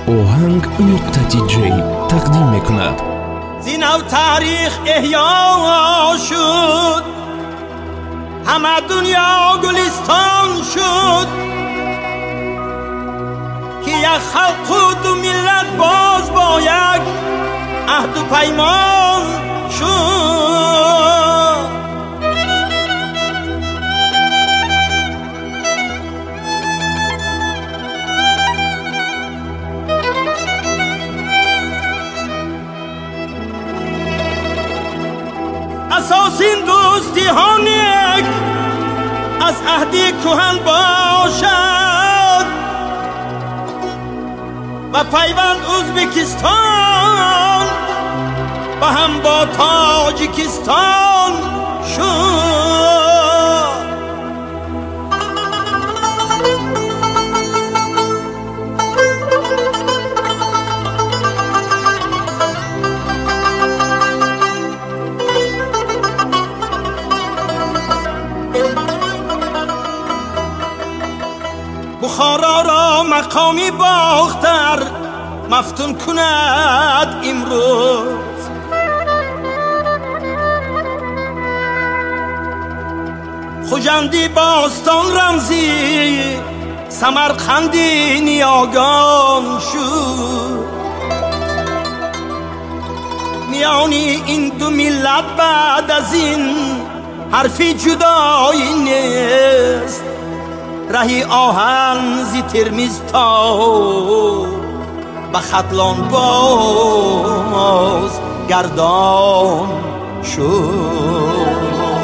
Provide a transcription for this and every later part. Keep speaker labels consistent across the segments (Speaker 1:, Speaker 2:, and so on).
Speaker 1: اوهنگ نقطه جی تقدیم میکند.
Speaker 2: زینو تاریخ احیا شد، همه دنیا گلستان شد، که یک خلق و دو ملت باز با یک عهد و پیمان شد. اساس این دوستی ها نیک از عهدی کهن باشد و پیوند ازبکستان و هم با تاجیکستان شد. بخارا را مقامی باختر مفتون کند امروز، خوجندی باستان رمزی سمرقندی نیاگان شد. میانی این دو ملت بعد از این حرفی جدایی نیست، رهی آهن زی ترمیز تا به خطلان باز گردان شد.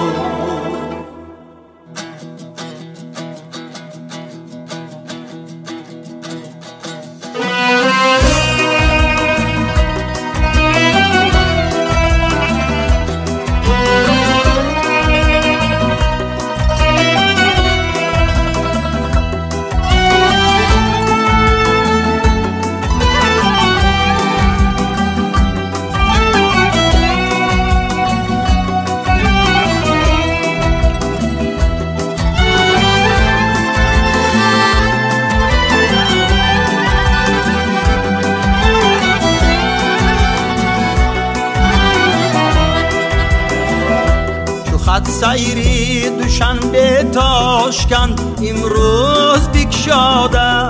Speaker 2: سیری دوشنبه تاشکند امروز بگشاده،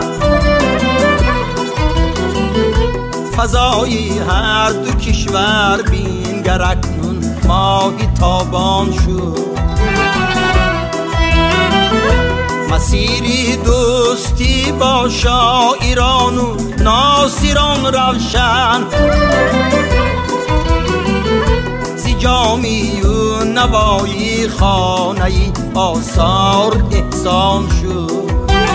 Speaker 2: فضای هر دو کشور بین گر اکنون ماهی تابان شد. مسیری دوستی با شاعران و ناصران روشن، جامی و نوایی خانه آثار احسان شد.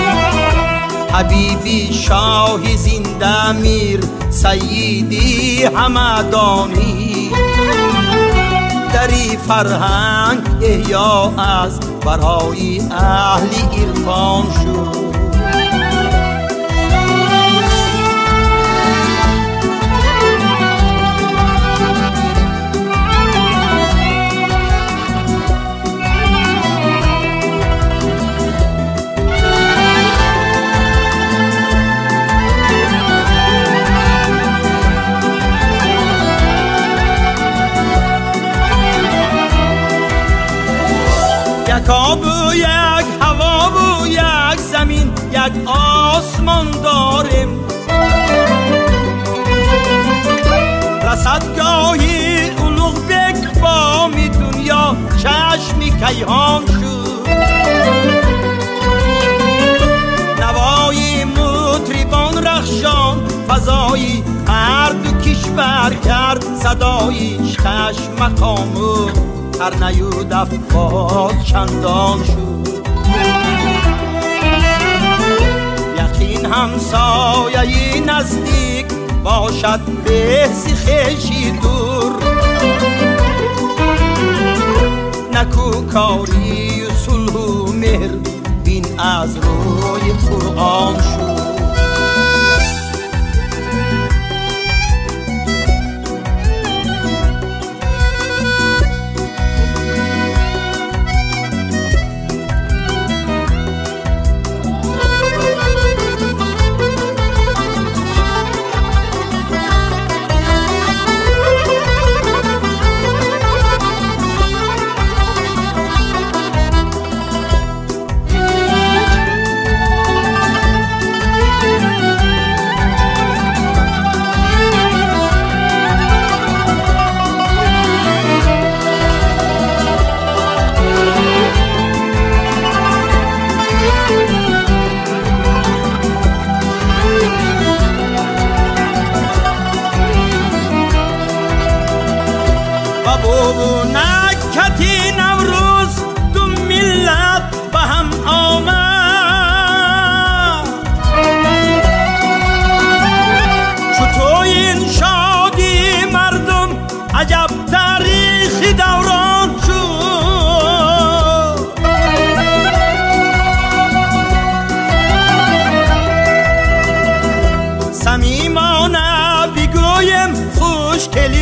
Speaker 2: حبیبی شاه زنده میر سیدی همدانی، دری فرهنگ احیا از برای اهل عرفان شد. یک آب و یک هوا و یک زمین یک آسمان داریم، رصدگاهی اولوغ بک بامی دنیا چشمی کیهان شد. نوای مطربان رخشان فضایی هر دو کشور کرد، صدایش خشم مقام و هر نیود افباد چندان شد. یقین همسایه نزدیک باشد بهزی خیشی دور، نکو کاری و صلح و مهر بین از روی قرآن شد.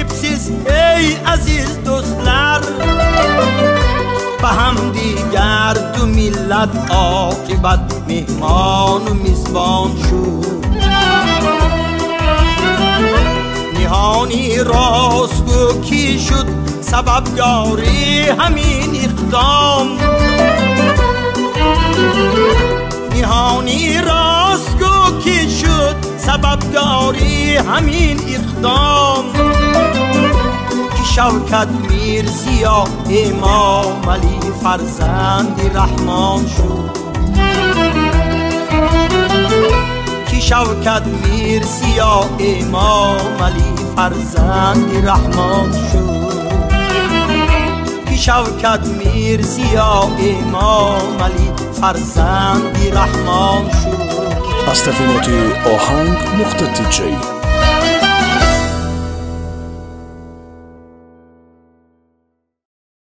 Speaker 2: نصیبsiz ey aziz dostlar به هم دیگر دو ملت عاقبت مهمان و میزبان شد نهانی راستگو کی شد سببگاری همین اقدام نهانی راستگو کی شد سببگاری همین اقدام که شوکت میرزیا امام علی فرزند رحمان شد که شوکت میرزیا امام علی فرزند رحمان شد که شوکت میرزیا امام علی فرزند رحمان شد.
Speaker 1: از تقدیمات آهنگ نقطه دی جی